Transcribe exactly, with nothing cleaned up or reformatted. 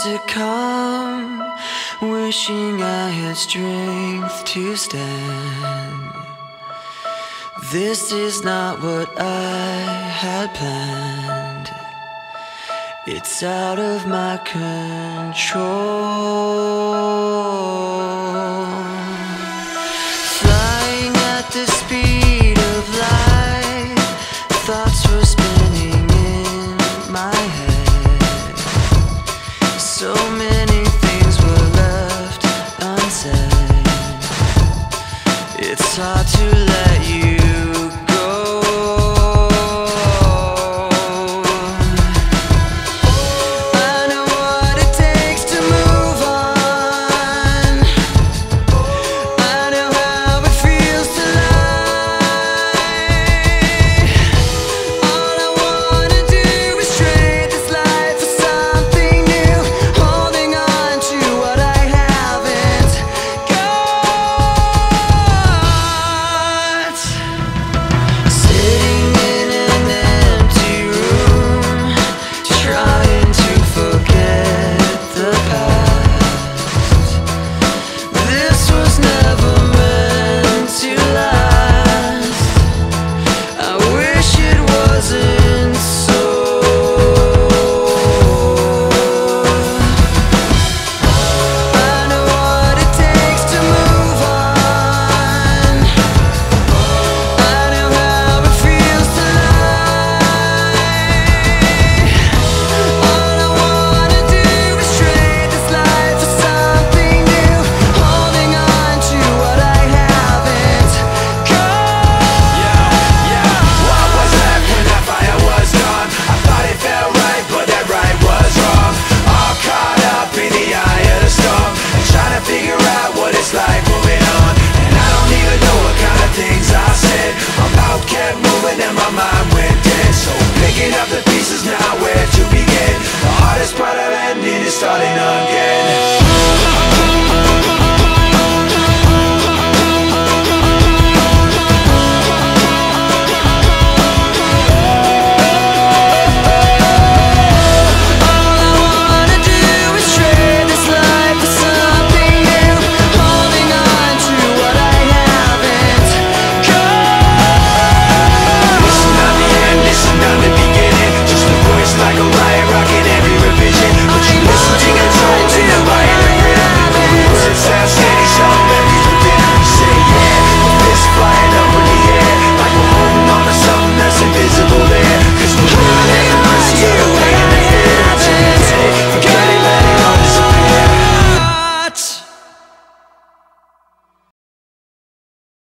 to come, wishing I had strength to stand. This is not what I had planned. It's out of my control. Flying at the speed of light, thoughts were spinning in my head. So many things were left unsaid. It's hard to let you go. I know what it takes to move on. I know how it feels to lie. All I wanna do is trade this life for something new, holding on to what I haven't got. Sitting in an empty room, trying to forget the past. This was never meant to last. I wish it wasn't so. I know what it takes to move on. I know how it feels to lie. All I wanna do is trade this life for something new, holding on to what I haven't got. What was left when that fire was gone? I thought it felt right, but that right was wrong. All caught up in the eye of the storm, and trying to figure out what it's like moving on. And I don't even know what kind of things I said. My mouth kept moving and my mind went dead. So picking up the pieces now, where to begin? The hardest part of ending is starting again.